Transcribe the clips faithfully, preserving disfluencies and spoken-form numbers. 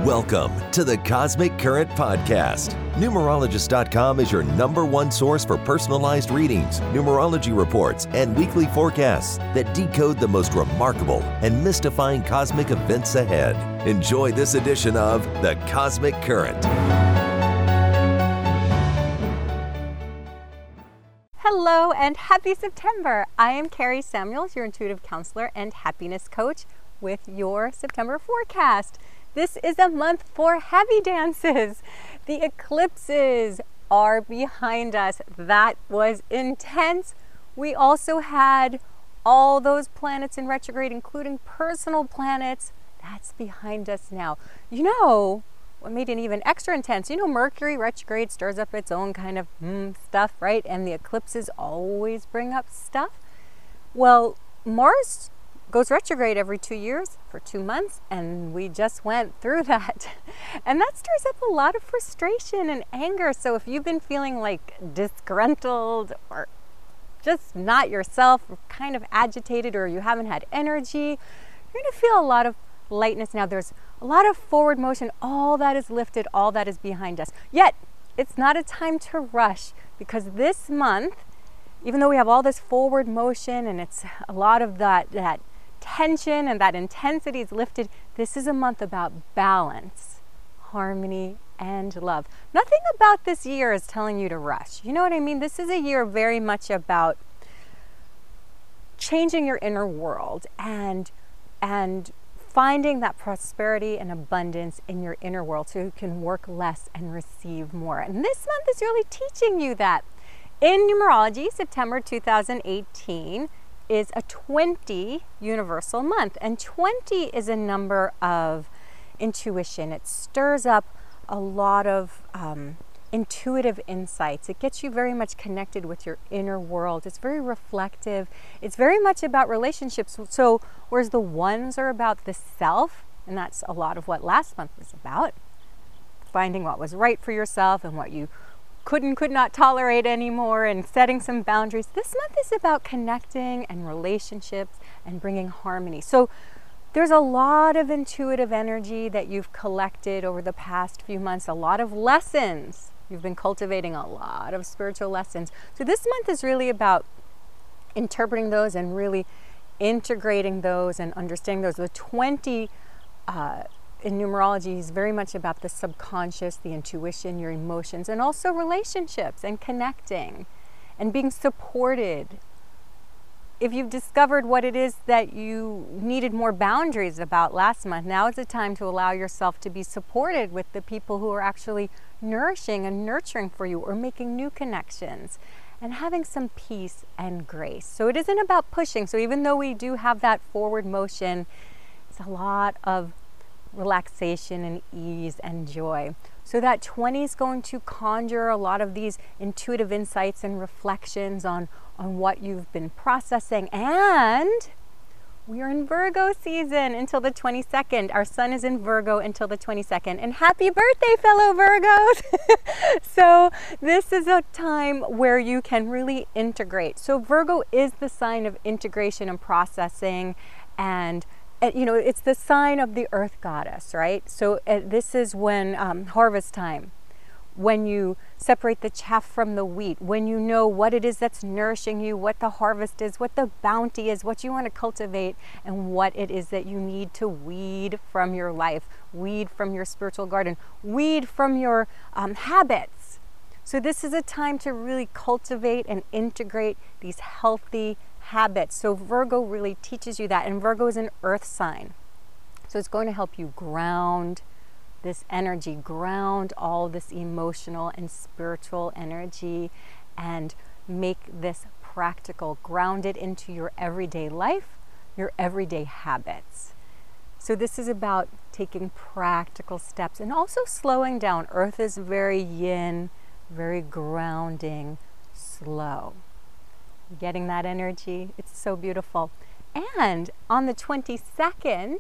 Welcome to the Cosmic Current Podcast. Numerologist dot com is your number one source for personalized readings, numerology reports, and weekly forecasts that decode the most remarkable and mystifying cosmic events ahead. Enjoy this edition of the Cosmic Current. Hello and happy September. I am Carrie Samuels, your intuitive counselor and happiness coach, with your September forecast. This is a month for happy dances. The eclipses are behind us. That was intense. We also had all those planets in retrograde, including personal planets. That's behind us now. You know what made it even extra intense? You know, Mercury retrograde stirs up its own kind of mm, stuff, right? And the eclipses always bring up stuff. Well, Mars goes retrograde every two years for two months, and we just went through that. And that stirs up a lot of frustration and anger. So if you've been feeling like disgruntled or just not yourself, or kind of agitated, or you haven't had energy, you're going to feel a lot of lightness now. There's a lot of forward motion. All that is lifted, all that is behind us. Yet, it's not a time to rush, because this month, even though we have all this forward motion and it's a lot of that, that tension and that intensity is lifted, this is a month about balance, harmony, and love. Nothing about this year is telling you to rush. You know what I mean? This is a year very much about changing your inner world and and finding that prosperity and abundance in your inner world so you can work less and receive more. And this month is really teaching you that. In numerology, September two thousand eighteen is a twenty universal month, and twenty is a number of intuition. It stirs up a lot of um, intuitive insights. It gets you very much connected with your inner world. It's very reflective. It's very much about relationships. So whereas the ones are about the self, and that's a lot of what last month was about, finding what was right for yourself and what you could and could not tolerate anymore, and setting some boundaries. This month is about connecting and relationships and bringing harmony. So there's a lot of intuitive energy that you've collected over the past few months, a lot of lessons. You've been cultivating a lot of spiritual lessons. So this month is really about interpreting those and really integrating those and understanding those. The twenty uh, in numerology is very much about the subconscious, the intuition, your emotions, and also relationships and connecting and being supported. If you've discovered what it is that you needed more boundaries about last month, now is the time to allow yourself to be supported with the people who are actually nourishing and nurturing for you, or making new connections and having some peace and grace. So it isn't about pushing. So even though we do have that forward motion, it's a lot of relaxation and ease and joy. So that twenty is going to conjure a lot of these intuitive insights and reflections on, on what you've been processing. And we are in Virgo season until the twenty-second. Our sun is in Virgo until the twenty-second. And happy birthday, fellow Virgos! So this is a time where you can really integrate. So Virgo is the sign of integration and processing, and you know, it's the sign of the earth goddess, right? So uh, this is when um, harvest time, when you separate the chaff from the wheat, when you know what it is that's nourishing you, what the harvest is, what the bounty is, what you want to cultivate, and what it is that you need to weed from your life, weed from your spiritual garden, weed from your um, habits. So this is a time to really cultivate and integrate these healthy habits. So Virgo really teaches you that, and Virgo is an earth sign. So it's going to help you ground this energy, ground all this emotional and spiritual energy, and make this practical, ground it into your everyday life, your everyday habits. So this is about taking practical steps and also slowing down. Earth is very yin, very grounding, slow. Getting that energy, it's so beautiful. And on the twenty-second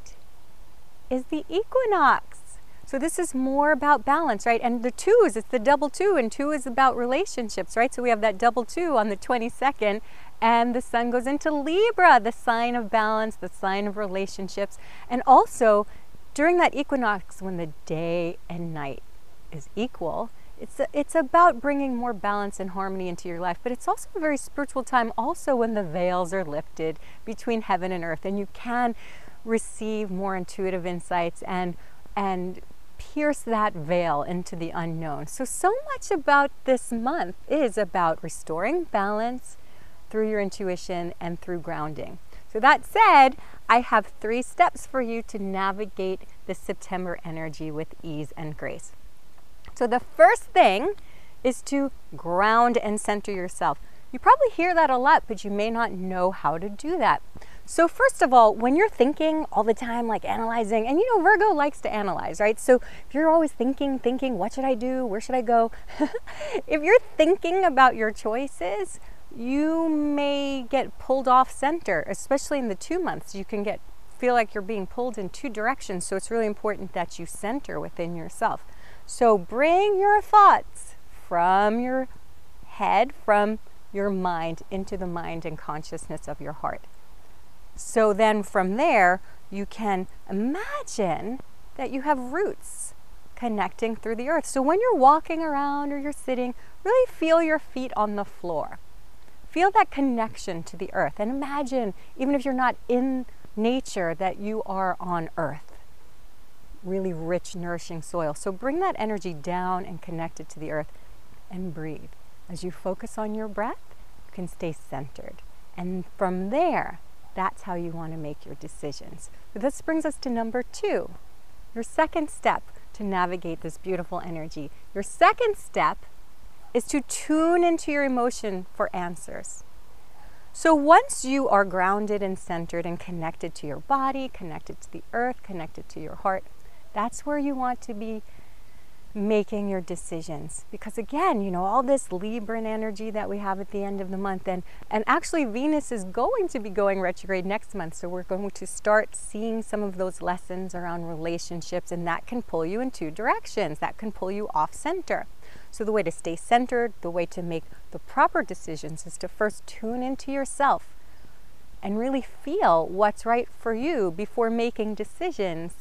is the equinox. So this is more about balance, right? And the twos, it's the double two, and two is about relationships, right? So we have that double two on the twenty-second, and the sun goes into Libra, the sign of balance, the sign of relationships. And also during that equinox, when the day and night is equal, it's a, it's about bringing more balance and harmony into your life. But it's also a very spiritual time, also when the veils are lifted between heaven and earth, and you can receive more intuitive insights and and pierce that veil into the unknown. So, so much about this month is about restoring balance through your intuition and through grounding. So that said, I have three steps for you to navigate the September energy with ease and grace. So the first thing is to ground and center yourself. You probably hear that a lot, but you may not know how to do that. So first of all, when you're thinking all the time, like analyzing, and you know, Virgo likes to analyze, right? So if you're always thinking, thinking, what should I do? Where should I go? If you're thinking about your choices, you may get pulled off center, especially in the two months. You can get feel like you're being pulled in two directions. So it's really important that you center within yourself. So bring your thoughts from your head, from your mind, into the mind and consciousness of your heart. So then from there, you can imagine that you have roots connecting through the earth. So when you're walking around or you're sitting, really feel your feet on the floor. Feel that connection to the earth, and imagine, even if you're not in nature, that you are on earth. Really rich, nourishing soil. So bring that energy down and connect it to the earth, and breathe. As you focus on your breath, you can stay centered. And from there, that's how you want to make your decisions. But this brings us to number two, your second step to navigate this beautiful energy. Your second step is to tune into your emotion for answers. So once you are grounded and centered and connected to your body, connected to the earth, connected to your heart, that's where you want to be making your decisions. Because again, you know, all this Libran energy that we have at the end of the month, and, and actually Venus is going to be going retrograde next month, so we're going to start seeing some of those lessons around relationships, and that can pull you in two directions. That can pull you off center. So the way to stay centered, the way to make the proper decisions, is to first tune into yourself and really feel what's right for you before making decisions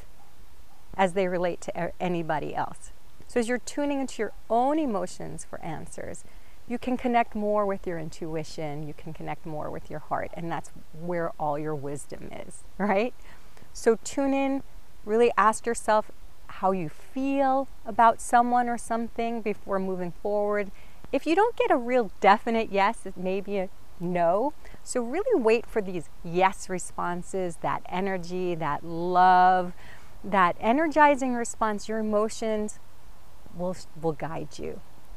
as they relate to anybody else. So as you're tuning into your own emotions for answers, you can connect more with your intuition, you can connect more with your heart, and that's where all your wisdom is, right? So tune in, really ask yourself how you feel about someone or something before moving forward. If you don't get a real definite yes, it may be a no. So really wait for these yes responses, that energy, that love, that energizing response. Your emotions will, will guide you.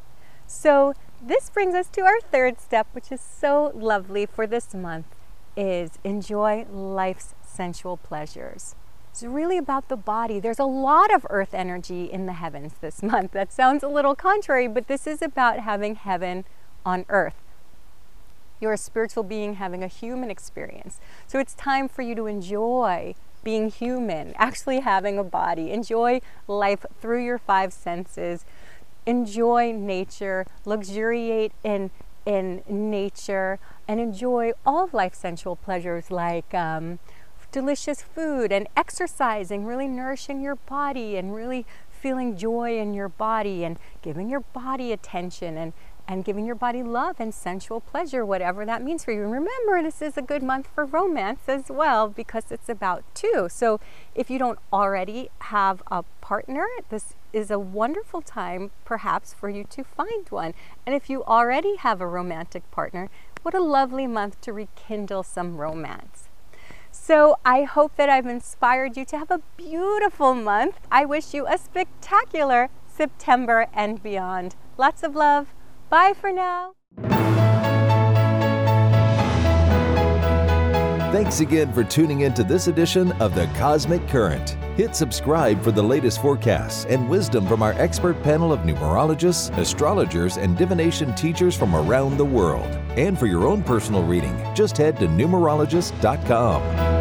So this brings us to our third step, which is so lovely for this month, is enjoy life's sensual pleasures. It's really about the body. There's a lot of earth energy in the heavens this month. That sounds a little contrary, but this is about having heaven on earth. You're a spiritual being having a human experience. So it's time for you to enjoy being human, actually having a body. Enjoy life through your five senses. Enjoy nature, luxuriate in, in nature, and enjoy all of life's sensual pleasures like um, delicious food and exercising, really nourishing your body and really feeling joy in your body and giving your body attention and, and giving your body love and sensual pleasure, whatever that means for you. And remember, this is a good month for romance as well, because it's about two. So if you don't already have a partner, this is a wonderful time perhaps for you to find one. And if you already have a romantic partner, what a lovely month to rekindle some romance. So I hope that I've inspired you to have a beautiful month. I wish you a spectacular September and beyond. Lots of love. Bye for now. Thanks again for tuning in to this edition of The Cosmic Current. Hit subscribe for the latest forecasts and wisdom from our expert panel of numerologists, astrologers, and divination teachers from around the world. And for your own personal reading, just head to numerologist dot com.